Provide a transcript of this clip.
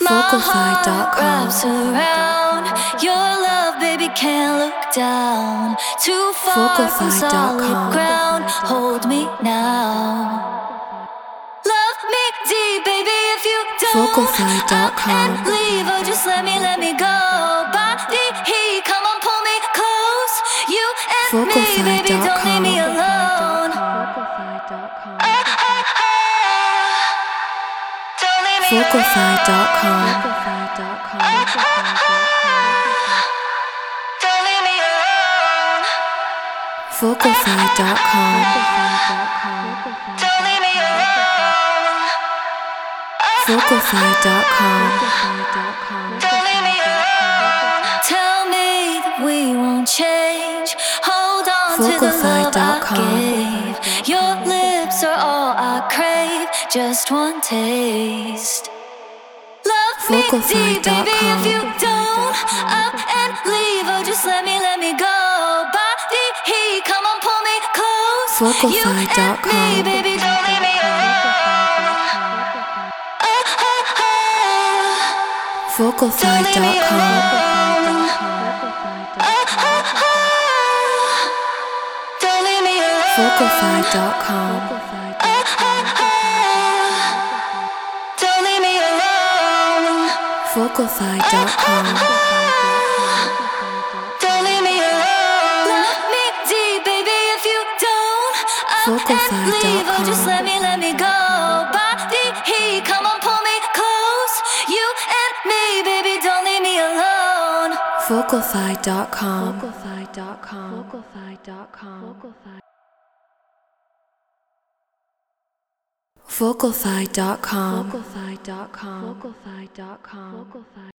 heart wraps around your love, baby, can't look down. Too far from solid ground, hold me now. Love me deep, baby, if you don't up and leave, or just let me go. Body heat, come on, pull me close. You and me, baby, don't leave me alone. Vocalfy.com. Don't leave me alone. Vocalfy.com. Don't leave me alone. Vocalfy.com. Don't leave me alone. Tell me that we won't change. Hold on to the love I gave. Your lips are all I crave. Just one taste. Love me deep, baby, if you don't up and leave, or just let me go. Body heat, come on, pull me close. Vocalfy.com. You and me, baby, don't leave me alone. Vocalfy.com. Don't leave me alone. Vocalfy.com. Don't leave me alone. Vocalfy.com. Don't leave me alone. Love me deep, baby, if you don't up and leave, or just let me go. Body heat, come on, pull me close. You and me, baby, don't leave me alone. Vocalfy.com. Vocalfy.com.